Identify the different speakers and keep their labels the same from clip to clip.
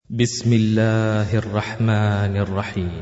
Speaker 1: بسم الله الرحمن الرحيم.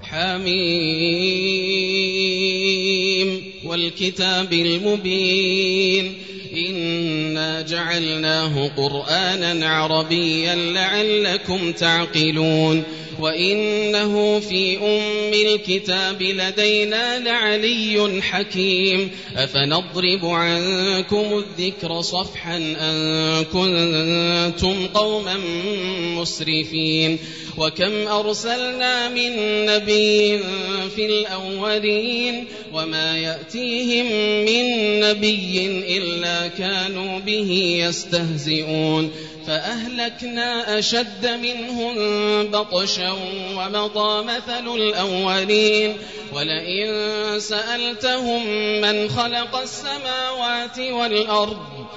Speaker 2: حميم والكتاب المبين إنا جعلناه قرآنا عربيا لعلكم تعقلون وإنه في أم الكتاب لدينا لعلي حكيم أفنضرب عنكم الذكر صفحا أن كنتم قوما مسرفين وكم أرسلنا من نبي في الأولين وما يأتيهم من نبي إلا كانوا به يستهزئون فأهلكنا أشد منهم بطشا ومضى مثل الأولين ولئن سألتهم من خلق السماوات والأرض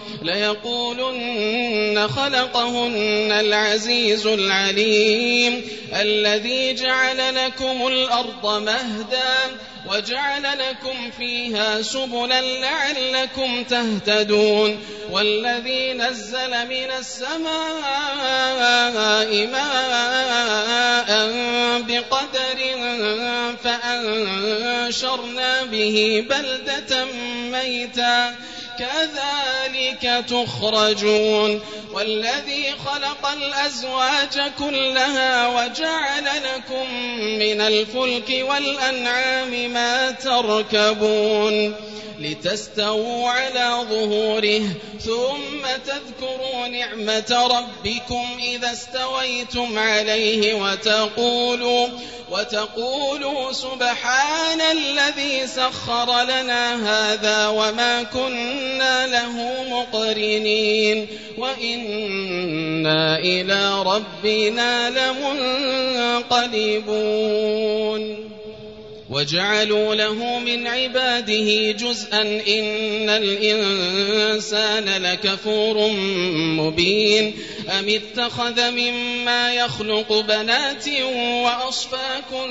Speaker 2: ليقولن خلقهن العزيز العليم الذي جعل لكم الأرض مهدا وجعل لكم فيها سبلا لعلكم تهتدون والذي نزل من السماء ماء بقدر فأنشرنا به بلدة ميتا كذلك تخرجون والذي خلق الأزواج كلها وجعل لكم من الفلك والأنعام ما تركبون لتستووا على ظهوره ثم تذكروا نعمة ربكم إذا استويتم عليه وتقولوا سبحان الذي سخر لنا هذا وما كنا له مقرنين وإنا إلى ربنا لمنقلبون وجعلوا له من عباده جزءا إن الإنسان لكفور مبين أم اتخذ مما يخلق بنات وأصفاكم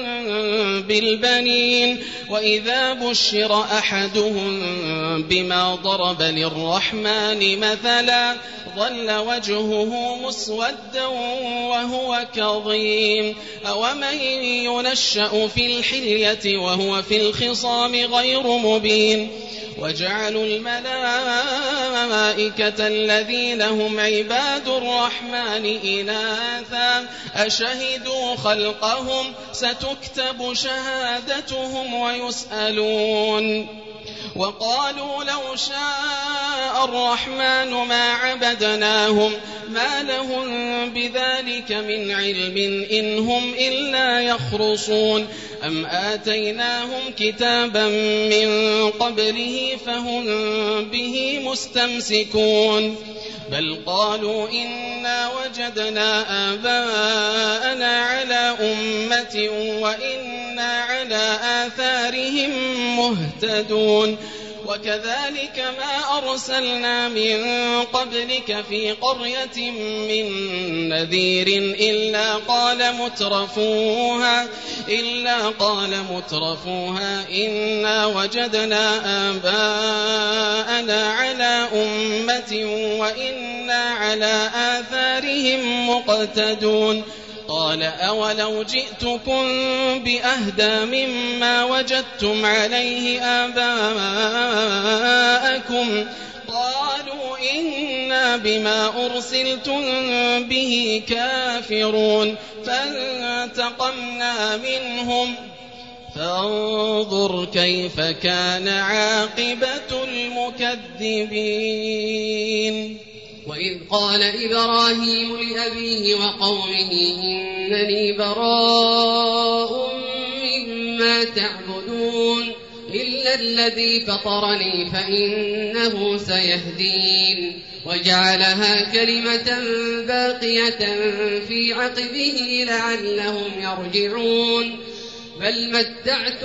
Speaker 2: بالبنين وإذا بشر أحدهم بما ضرب للرحمن مثلا ظل وجهه مسودا وهو كظيم أومن ينشأ في الحلية وهو في الخصام غير مبين وجعلوا الملائكة الذين هم عباد الرحمن إناثا أشهدوا خلقهم ستكتب شهادتهم ويسألون وقالوا لو شاء الرحمن ما عبدناهم ما لهم بذلك من علم إن هم إلا يخرصون أم آتيناهم كتابا من قبله فهم به مستمسكون بل قالوا إنا وجدنا آباءنا على أمة وإنا على آثارهم مهتدون وكذلك ما أرسلنا من قبلك في قرية من نذير إلا قال مترفوها إنا وجدنا آباءنا على أمة وإنا على آثارهم مقتدون قال أولو جئتكم بأهدى مما وجدتم عليه آباءكم قالوا إنا بما أرسلتم به كافرون فانتقمنا منهم فانظر كيف كان عاقبة المكذبين
Speaker 3: وإذ قال إبراهيم لأبيه وقومه إنني براء مما تعبدون إلا الذي فطرني فإنه سيهدين وجعلها كلمة باقية في عقبه لعلهم يرجعون بل متعت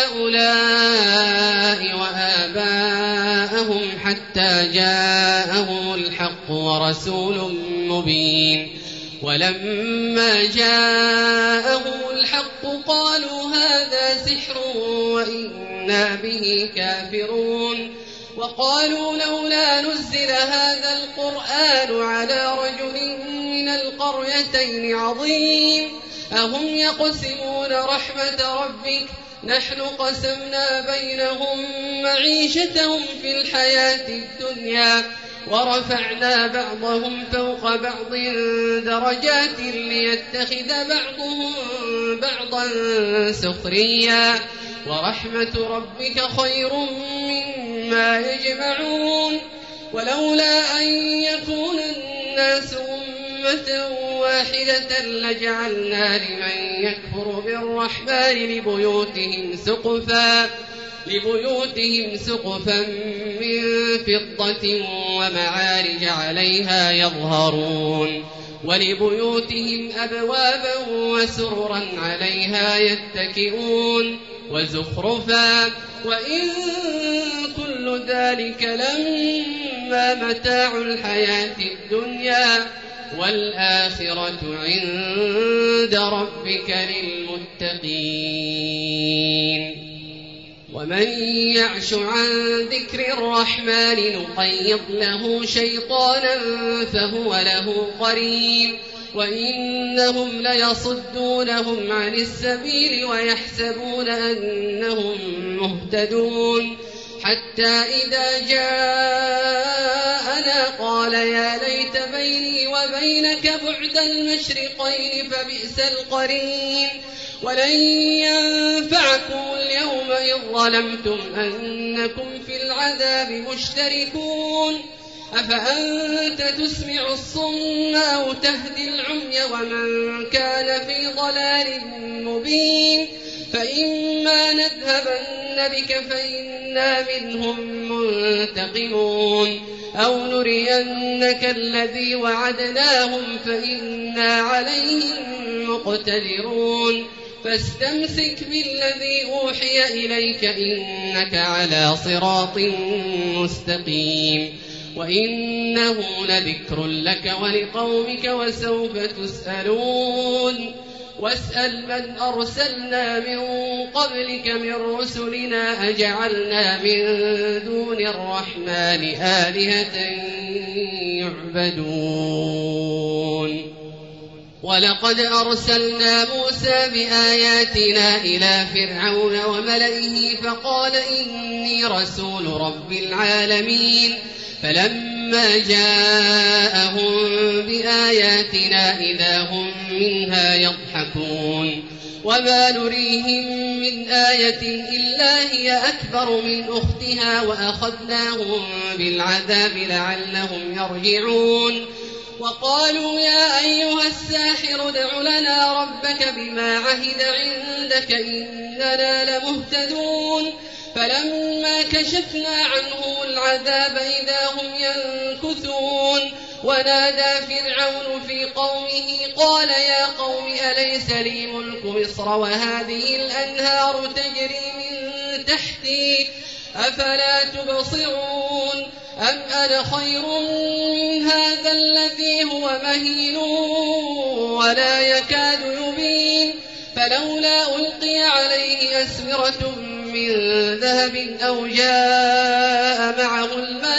Speaker 3: هؤلاء وآباءهم حتى جاءهم الحق ورسول مبين ولما جاءهم الحق قالوا هذا سحر وإنا به كافرون وقالوا لولا نزل هذا القرآن على رجل من القريتين القريتين عظيم. أهم يقسمون رحمة ربك نحن قسمنا بينهم معيشتهم في الحياة الدنيا ورفعنا بعضهم فوق بعض درجات ليتخذ بعضهم بعضا سخريا ورحمة ربك خير مما يجمعون. ولولا أن يكون الناس أمة واحدة لجعلنا لمن يكفر بالرحمن لبيوتهم سقفا من فضة ومعارج عليها يظهرون ولبيوتهم أبوابا وسررا عليها يتكئون وزخرفا وإن كل ذلك لما متاع الحياة الدنيا والآخرة عند ربك للمتقين. ومن يعش عن ذكر الرحمن نقيض له شيطانا فهو له قرين وإنهم ليصدونهم عن السبيل ويحسبون أنهم مهتدون حتى إذا جاءنا قال يا ليت بيني وبينك بعد المشرقين فبئس القرين. ولن ينفعكم اليوم إذ ظلمتم أنكم في العذاب مشتركون. أفأنت تسمع الصم أو تهدي العمي ومن كان في ضلال مبين. فإما نذهبن بك فإنا منهم منتقمون أو نرينك الذي وعدناهم فإنا عليهم مقتدرون. فاستمسك بالذي أوحي إليك إنك على صراط مستقيم وإنه لذكر لك ولقومك وسوف تسألون. واسأل من أرسلنا من قبلك من رسلنا أجعلنا من دون الرحمن آلهة يعبدون. ولقد أرسلنا موسى بآياتنا إلى فرعون وملئه فقال إني رسول رب العالمين. فلما جاءهم بآياتنا إذا هم منها يضحكون. وما نريهم من آية إلا هي أكبر من أختها وأخذناهم بالعذاب لعلهم يرجعون. وقالوا يا أيها الساحر ادع لنا ربك بما عهد عندك إننا لمهتدون. فلما كشفنا عنه العذاب إذا هم ينكثون. ونادى فرعون في قومه قال يا قوم أليس لي ملك مصر وهذه الأنهار تجري من تحتي أفلا تبصرون. أم أنا خير من هذا الذي هو مهين ولا يكاد يبين. فلولا ألقي عليه أسورة من ذهب أو جاء معه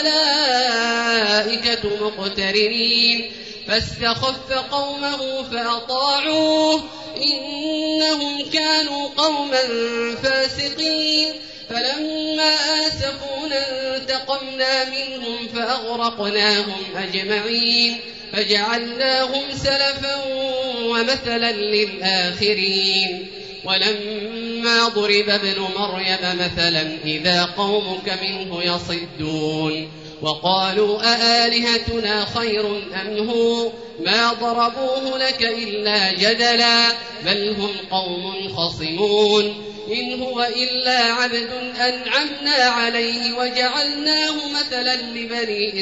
Speaker 3: الملائكة مقترنين. فاستخف قومه فأطاعوه إنهم كانوا قوما فاسقين. فلما آسفونا انتقمنا منهم فأغرقناهم أجمعين فجعلناهم سلفا ومثلا للآخرين. ولما ضرب ابن مريم مثلا إذا قومك منه يصدون. وقالوا أآلهتنا خير أم هو ما ضربوه لك إلا جدلا بل هم قوم خصمون. إن هو إلا عبد أنعمنا عليه وجعلناه مثلا لبني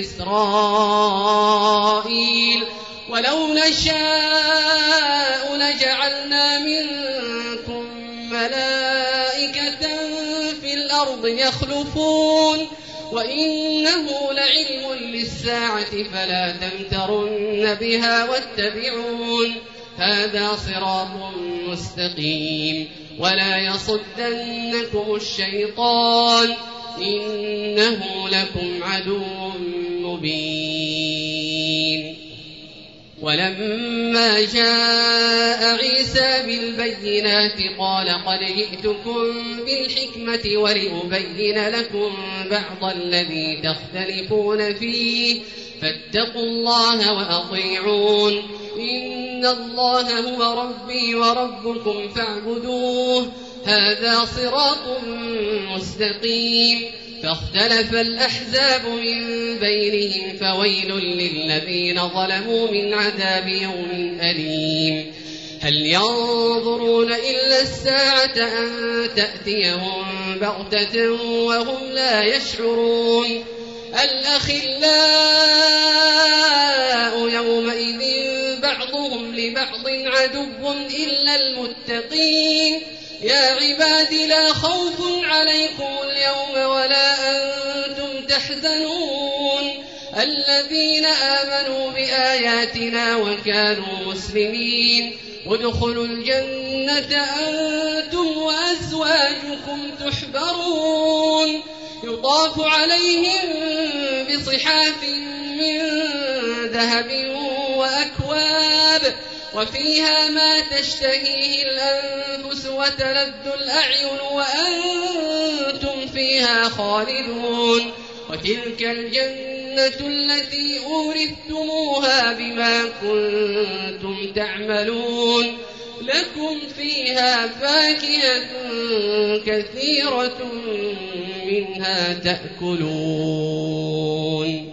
Speaker 3: إسرائيل. ولو نشاء لجعلنا منكم ملائكة في الأرض يخلفون وإنه لعلم للساعة فلا تمترن بها واتبعون هذا صراط مستقيم. ولا يصدنكم الشيطان إنه لكم عدو مبين. ولما جاء عيسى بالبينات قال قد جئتكم بالحكمة ولأبين لكم بعض الذي تختلفون فيه فاتقوا الله وأطيعون إن الله هو ربي وربكم فاعبدوه هذا صراط مستقيم فاختلف الأحزاب من بينهم فويل للذين ظلموا من عذاب يوم أليم هل ينظرون إلا الساعة أن تأتيهم بغتة وهم لا يشعرون الأخلاء يومئذ بعضهم لبعض عدو إلا المتقين يا عباد لا خوف عليكم اليوم ولا أنتم تحزنون الذين آمنوا بآياتنا وكانوا مسلمين ادخلوا الجنة أنتم وأزواجكم تحبرون يطاف عليهم بصحاف من ذهب وأكواب وفيها ما تشتهيه الأنفس وتلذ الأعين وأنتم فيها خالدون وتلك الجنة التي أورثتموها بما كنتم تعملون لكم فيها فاكهة كثيرة منها تأكلون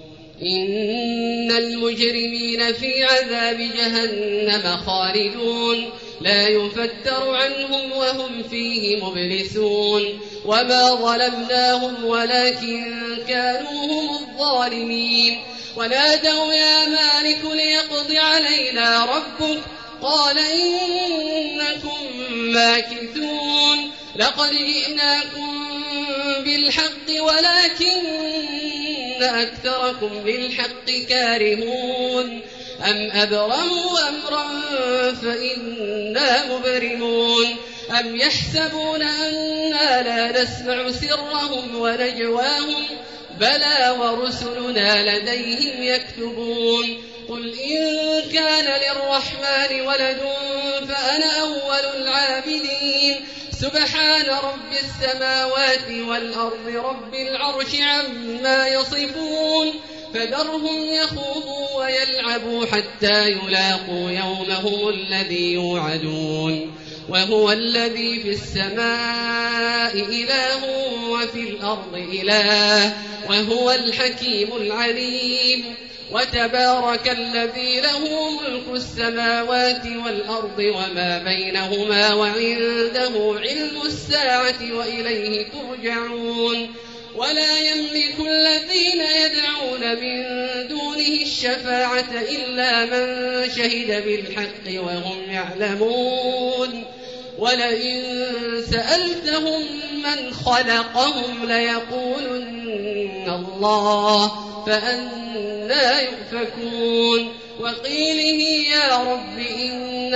Speaker 3: إن المجرمين في عذاب جهنم خالدون لا يفتر عنهم وهم فيه مبلسون وما ظلمناهم ولكن كانوا هم الظالمين ونادوا يا مالك ليقض علينا ربك قال إنكم ماكثون لقد جئناكم بالحق ولكن أكثركم للحق كارهون أم أبرموا أمرا فإنا مبرمون أم يحسبون أنا لا نسمع سرهم ونجواهم بلى ورسلنا لديهم يكتبون قل إن كان للرحمن ولد فأنا أول العابدين سبحان رب السماوات والأرض رب العرش عما يصفون فذرهم يخوضوا ويلعبوا حتى يلاقوا يومهم الذي يوعدون وهو الذي في السماء إله وفي الأرض إله وهو الحكيم العليم وتبارك الذي له ملك السماوات والأرض وما بينهما وعنده علم الساعة وإليه ترجعون ولا يملك الذين يدعون من دونه الشفاعة إلا من شهد بالحق وهم يعلمون ولئن سألتهم من خلقهم ليقولن الله فأنى يؤفكون وقيله يا رب إن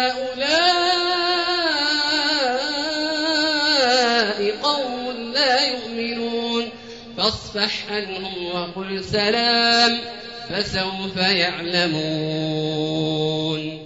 Speaker 3: هؤلاء قوم لا يؤمنون فاصفح عنهم وقل سلام فسوف يعلمون